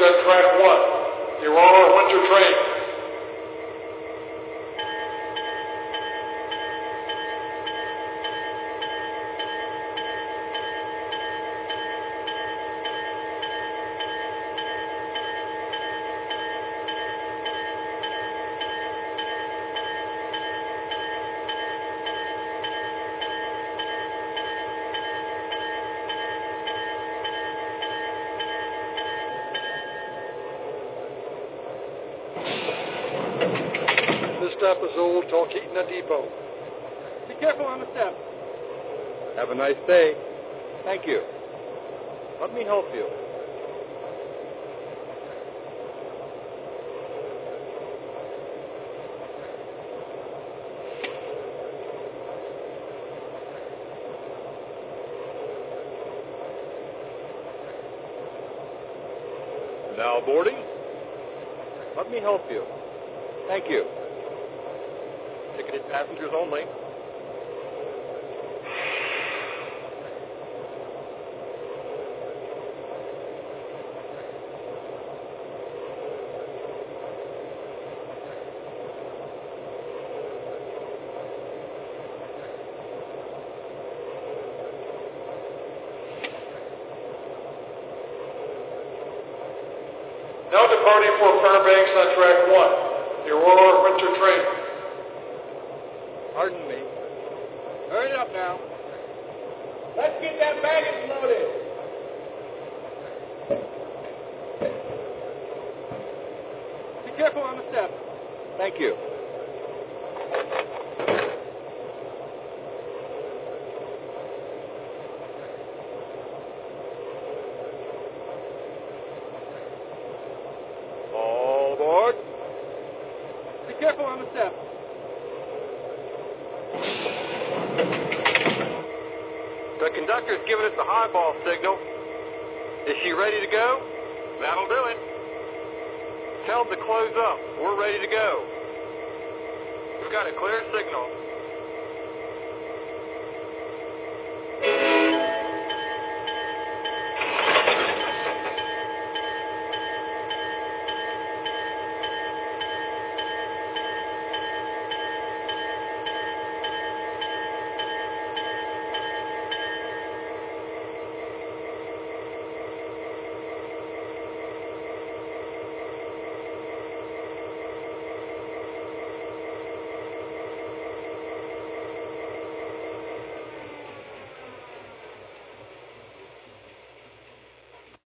Fairbanks on track 1. The Aurora Winter Train. This stop is Old Talkeetna Depot. Be careful on the step. Have a nice day. Thank you. Let me help you. Now boarding? Let me help you. Thank you. Ticketed passengers only. Now departing for Fairbanks on track 1. The Aurora Winter Train. Pardon me. Hurry up now. Let's get that baggage loaded. Be careful on the step. Thank you. All aboard. Be careful on the step. The conductor's giving us the highball signal. Is she ready to go? That'll do it. Tell them to close up. We're ready to go. We've got a clear signal.